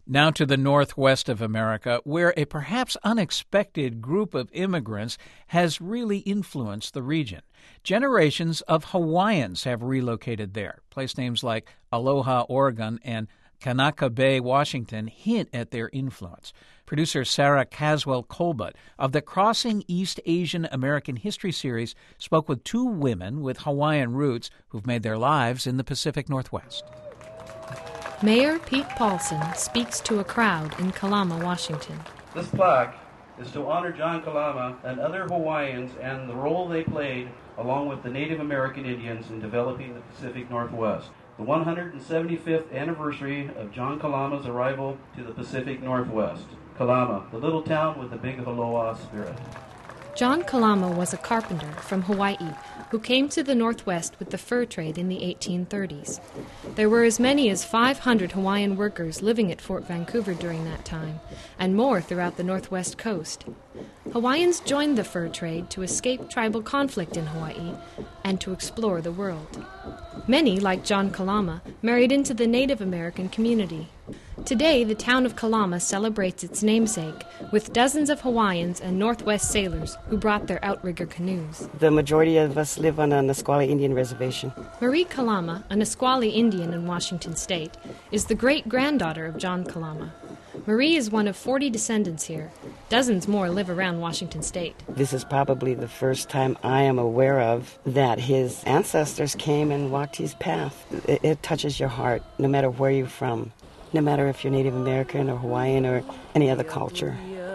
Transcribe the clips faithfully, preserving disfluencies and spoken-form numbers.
Now to the northwest of America, where a perhaps unexpected group of immigrants has really influenced the region. Generations of Hawaiians have relocated there. Place names like Aloha, Oregon, and Kanaka Bay, Washington hint at their influence. Producer Sarah Caswell-Colbert of the Crossing East Asian American History series spoke with two women with Hawaiian roots who've made their lives in the Pacific Northwest. Mayor Pete Paulson speaks to a crowd in Kalama, Washington. This plaque is to honor John Kalama and other Hawaiians and the role they played along with the Native American Indians in developing the Pacific Northwest. The one hundred seventy-fifth anniversary of John Kalama's arrival to the Pacific Northwest. Kalama, the little town with the big aloha spirit. John Kalama was a carpenter from Hawaii who came to the Northwest with the fur trade in the eighteen thirties. There were as many as five hundred Hawaiian workers living at Fort Vancouver during that time, and more throughout the Northwest coast. Hawaiians joined the fur trade to escape tribal conflict in Hawaii and to explore the world. Many, like John Kalama, married into the Native American community. Today, the town of Kalama celebrates its namesake with dozens of Hawaiians and Northwest sailors who brought their outrigger canoes. The majority of us live on a Nisqually Indian reservation. Marie Kalama, a Nisqually Indian in Washington state, is the great-granddaughter of John Kalama. Marie is one of forty descendants here. Dozens more live around Washington state. This is probably the first time I am aware of that his ancestors came and walked his path. It, it touches your heart, no matter where you're from, no matter if you're Native American or Hawaiian or any other culture.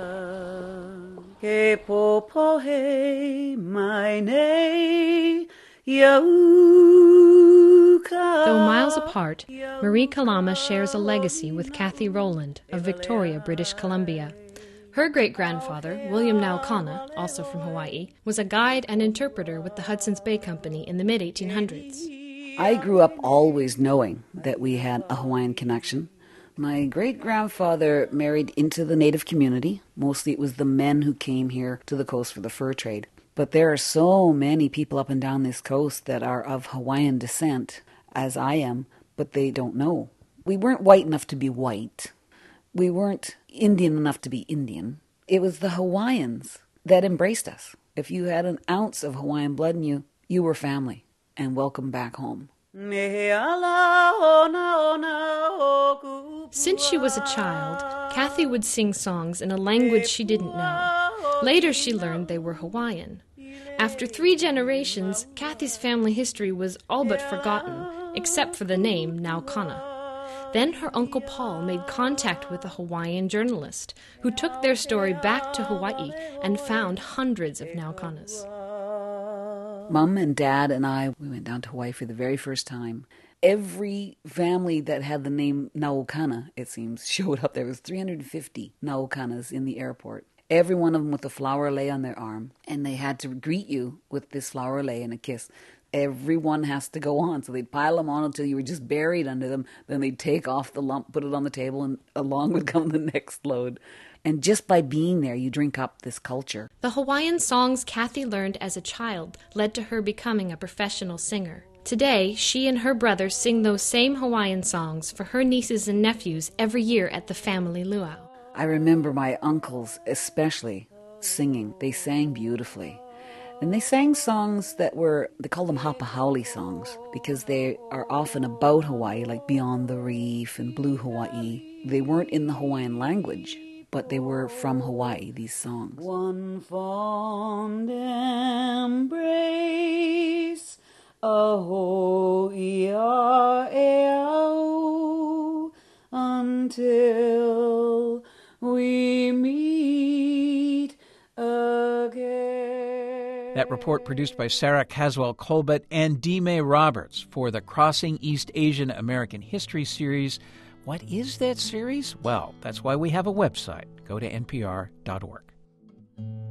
Though miles apart, Marie Kalama shares a legacy with Kathy Rowland of Victoria, British Columbia. Her great-grandfather, William Naukana, also from Hawaii, was a guide and interpreter with the Hudson's Bay Company in the mid eighteen hundreds. I grew up always knowing that we had a Hawaiian connection. My great-grandfather married into the Native community. Mostly it was the men who came here to the coast for the fur trade. But there are so many people up and down this coast that are of Hawaiian descent, as I am, but they don't know. We weren't white enough to be white. We weren't Indian enough to be Indian. It was the Hawaiians that embraced us. If you had an ounce of Hawaiian blood in you, you were family, and welcome back home. Since she was a child, Kathy would sing songs in a language she didn't know. Later she learned they were Hawaiian. After three generations, Kathy's family history was all but forgotten, except for the name Naukana. Then her Uncle Paul made contact with a Hawaiian journalist who took their story back to Hawaii and found hundreds of Naukanas. Mom and Dad and I, we went down to Hawaii for the very first time. Every family that had the name Naukana, it seems, showed up. There was three hundred fifty Naukanas in the airport. Every one of them with a flower lei on their arm. And they had to greet you with this flower lei and a kiss. Everyone has to go on. So they'd pile them on until you were just buried under them. Then they'd take off the lump, put it on the table, and along would come the next load. And just by being there, you drink up this culture. The Hawaiian songs Kathy learned as a child led to her becoming a professional singer. Today, she and her brother sing those same Hawaiian songs for her nieces and nephews every year at the family luau. I remember my uncles especially singing. They sang beautifully. And they sang songs that were, they call them hapahaole songs, because they are often about Hawaii, like Beyond the Reef and Blue Hawaii. They weren't in the Hawaiian language, but they were from Hawaii, these songs. One fond embrace, a-ho-e-a-e-ao, until we meet again. That report produced by Sarah Caswell-Colbert and Dime Roberts for the Crossing East Asian American History series. What is that series? Well, that's why we have a website. Go to N P R dot org.